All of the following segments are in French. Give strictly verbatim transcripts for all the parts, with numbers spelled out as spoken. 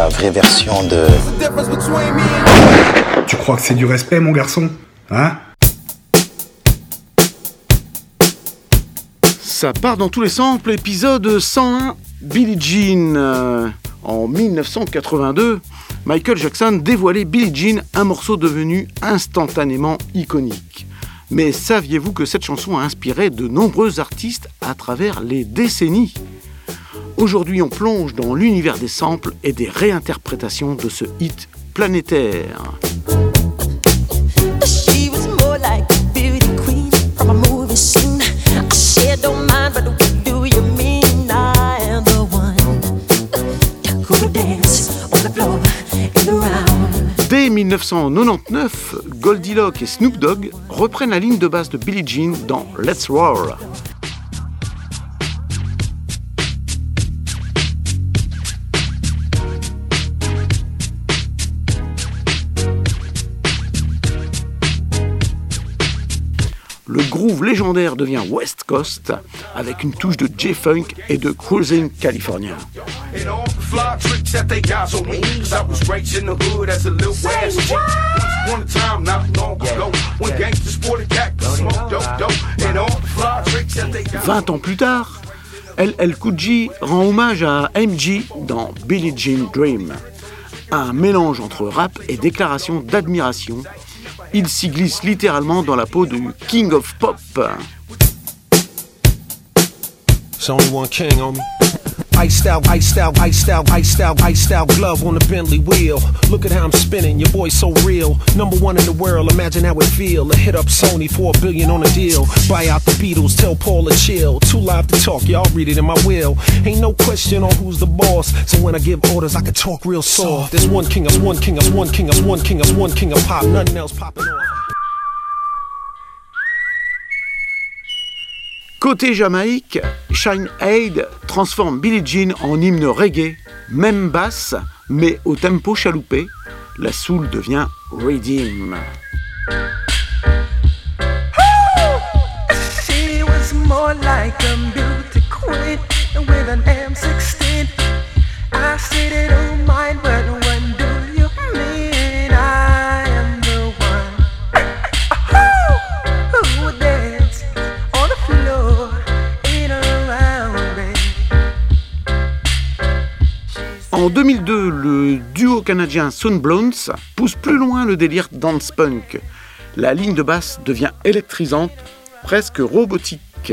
la vraie version de... Tu crois que c'est du respect, mon garçon? Hein? Ça part dans tous les samples, épisode cent un, Billie Jean. Euh, en dix-neuf cent quatre-vingt-deux, Michael Jackson dévoilait Billie Jean, un morceau devenu instantanément iconique. Mais saviez-vous que cette chanson a inspiré de nombreux artistes à travers les décennies? Aujourd'hui, on plonge dans l'univers des samples et des réinterprétations de ce hit planétaire. She was more like a beauty queen from a movie scene. I said don't mind, but what do you mean? I am the one who would dance on the floor in the round. Dès dix-neuf cent quatre-vingt-dix-neuf, Goldilocks et Snoop Dogg reprennent la ligne de basse de Billie Jean dans Let's Roar. Le groove légendaire devient West Coast avec une touche de J-Funk et de Cruising California. Vingt ans plus tard, L L Cool J rend hommage à M J dans Billie Jean Dream. Un mélange entre rap et déclaration d'admiration. Il s'y glisse littéralement dans la peau du King of Pop. It's only one king on me. Iced out, iced out, iced out, iced out, iced out glove on the Bentley wheel. Look at how I'm spinning, your boy's so real. Number one in the world, imagine how it feel. To hit up Sony for a billion on a deal. Buy out the Beatles, tell Paul to chill. Too live to talk, y'all read it in my will. Ain't no question on who's the boss. So when I give orders, I can talk real soft. There's one king, us one king, us one king, us one king, us one king of pop. Nothing else popping off. Côté Jamaïque, Shine Aid transforme Billie Jean en hymne reggae, même basse, mais au tempo chaloupé. La soul devient Redeem. She was more like a beauty queen with an M sixteen. I said it don't mind, but when do you mean I am the one who would dance on the floor in a round bed? En deux mille deux, le duo canadien Sunblowns pousse plus loin le délire dance punk. La ligne de basse devient électrisante, presque robotique.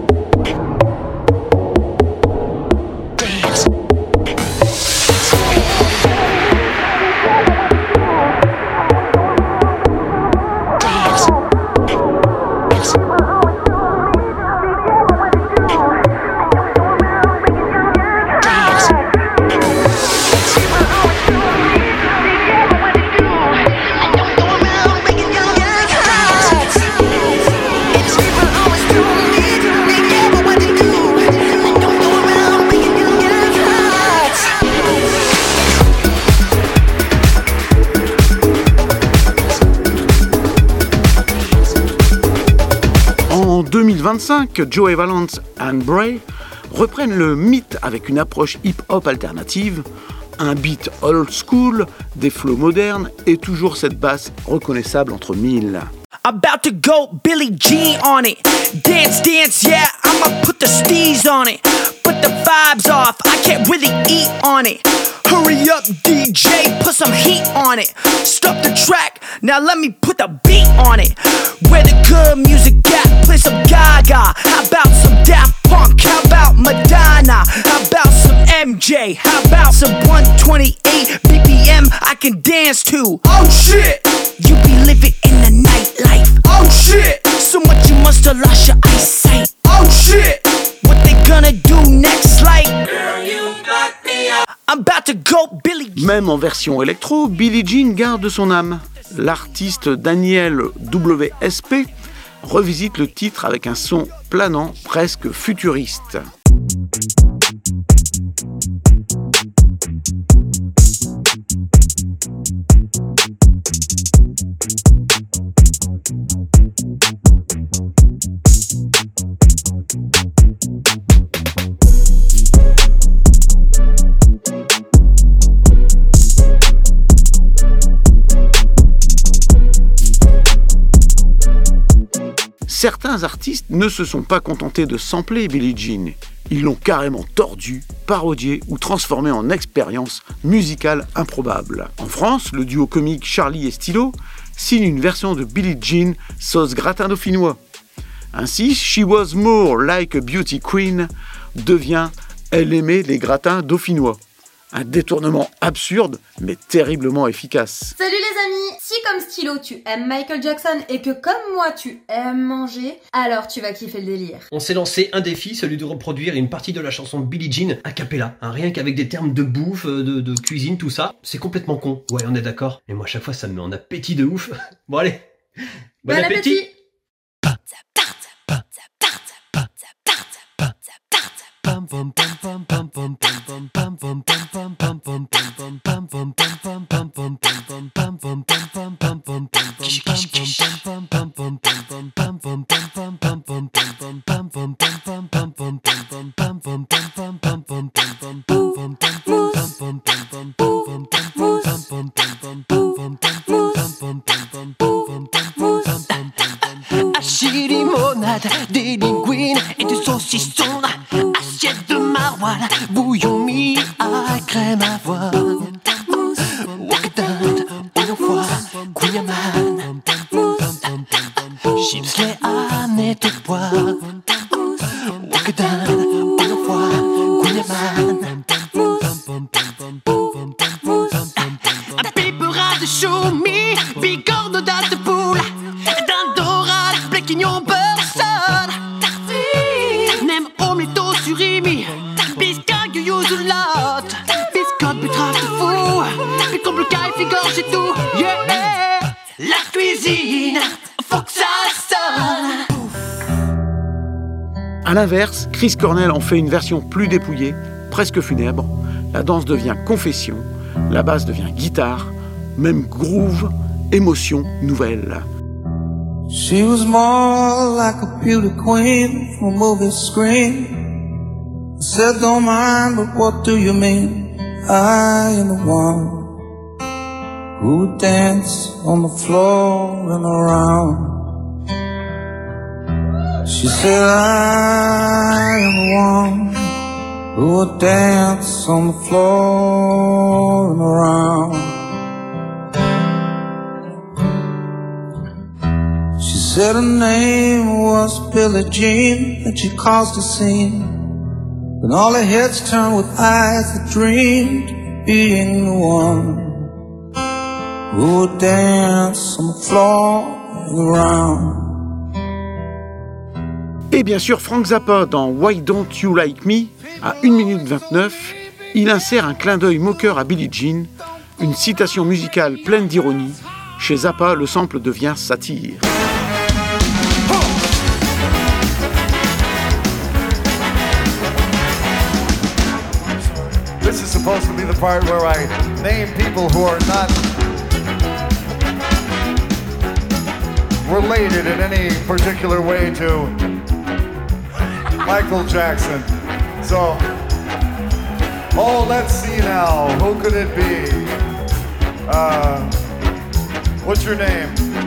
En deux mille vingt-cinq, Joey Valance et Anne Bray reprennent le mythe avec une approche hip-hop alternative, un beat old school, des flows modernes et toujours cette basse reconnaissable entre mille. About to go Billie Jean on it. Dance, dance, yeah, I'ma put the steez on it. Put the vibes off, I can't really eat on it. Hurry up, D J, put some heat on it. Stop the track, now let me put the beat on it. Where the good music at, play some Gaga. How about some Daft Punk, how about Madonna? How about some M J, how about some one twenty-eight B P M I can dance to? Oh shit! You be living in the nightlife. Oh shit! So much you must have lost your eyesight. Oh shit! What they gonna do next? Like, girl, you got me up. I'm about to go Billie Jean. Même en version électro, Billie Jean garde son âme. L'artiste Daniel W S P revisite le titre avec un son planant, presque futuriste. certains artistes ne se sont pas contentés de sampler Billie Jean. Ils l'ont carrément tordu, parodié ou transformé en expérience musicale improbable. En France, le duo comique Charlie et Stylo signe une version de Billie Jean sauce gratin dauphinois. Ainsi, She Was More Like a Beauty Queen devient Elle aimait les gratins dauphinois. Un détournement absurde, mais terriblement efficace. Salut les amis! Si comme Stylo tu aimes Michael Jackson et que comme moi tu aimes manger, alors tu vas kiffer le délire. On s'est lancé un défi, celui de reproduire une partie de la chanson Billie Jean a cappella, hein, rien qu'avec des termes de bouffe, de, de cuisine, tout ça. C'est complètement con, ouais on est d'accord. Et moi à chaque fois ça me met en appétit de ouf. Bon allez, bon, bon appétit, appétit. Chili-monade, des linguines et du saucisson. Assiette de maroilles, bouillon mis à crème avoine. Wakadand, oignon foie, kouign-amann. Chips les ânes de bois. Wakadand, oignon foie, kouign-amann. Un pépera de choumi, bigorneau d'âne de poule. D'un dorade, bléquignon, beurre sale. Nem omelette surimi, biscuit youzoulotte. Biscotte, betterave de fou, picon bleu caille, figorge et tout. Yeah, la cuisine, faut que ça sonne. A l'inverse, Chris Cornell en fait une version plus dépouillée, presque funèbre. La danse devient confession, la basse devient guitare, même groove, émotion nouvelle. She was more like a beauty queen from a movie screen. I said don't mind, but what do you mean? I am the one who would dance on the floor and around. She said I am the one who would dance on the floor and around. She said her name was Billie Jean, and she caused a scene. Then all their heads turned with eyes that dreamed of being the one who would dance on the floor and around. Et bien sûr, Frank Zappa, dans Why Don't You Like Me, à une minute vingt-neuf, il insère un clin d'œil moqueur à Billie Jean, une citation musicale pleine d'ironie. Chez Zappa, le sample devient satire. This is supposed to be the part where I name people who are not related in any particular way to Michael Jackson. So, oh, let's see now. Who could it be? Uh, what's your name?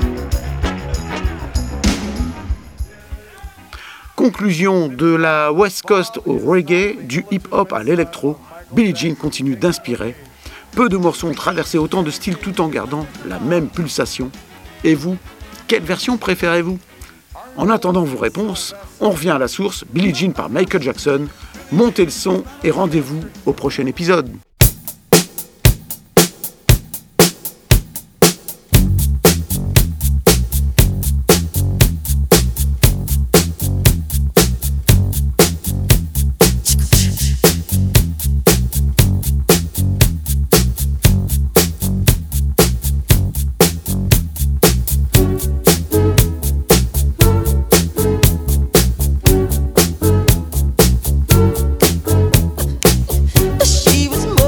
Conclusion, de la West Coast au reggae, du hip-hop à l'électro, Billie Jean continue d'inspirer. Peu de morceaux ont traversé autant de styles tout en gardant la même pulsation. Et vous, quelle version préférez-vous? En attendant vos réponses, on revient à la source, Billie Jean par Michael Jackson. Montez le son et rendez-vous au prochain épisode. She was more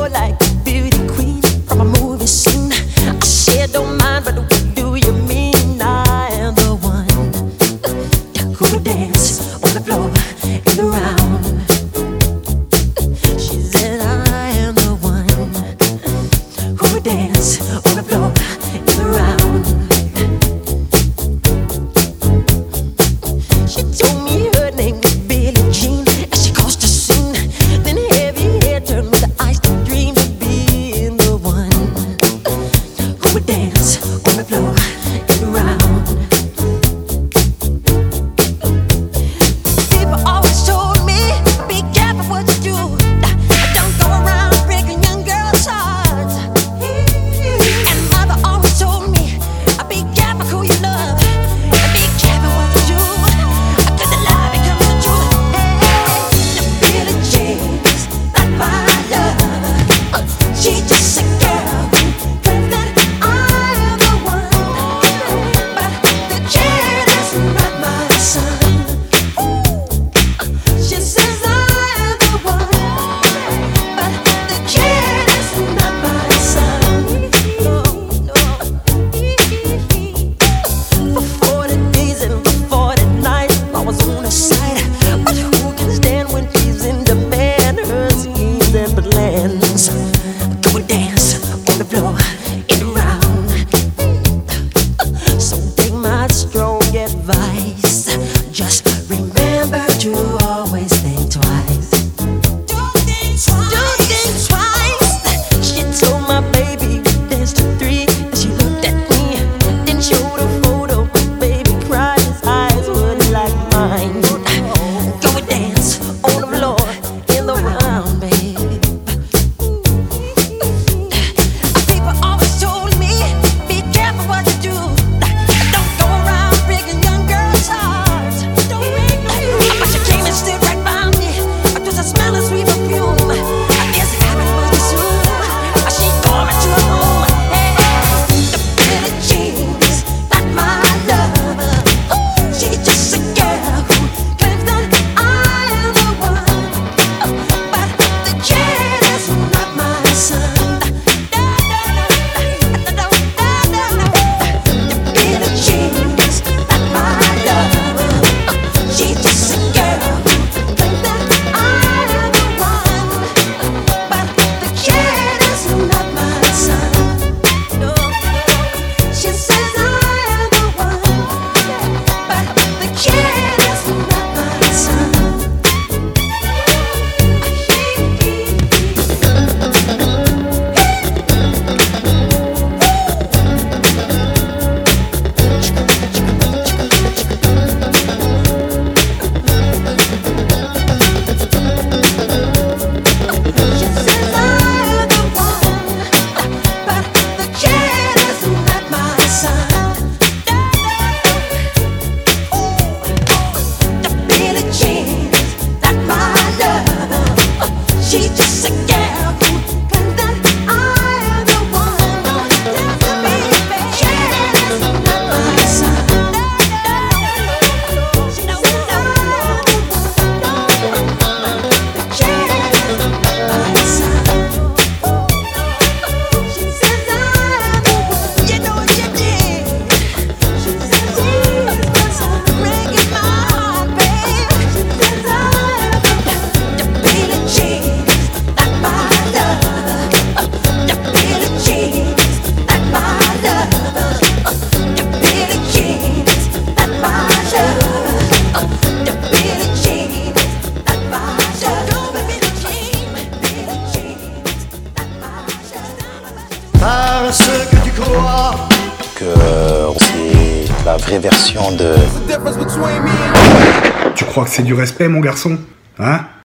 parce que tu crois que euh, c'est la vraie version de... Tu crois que c'est du respect, mon garçon? Hein?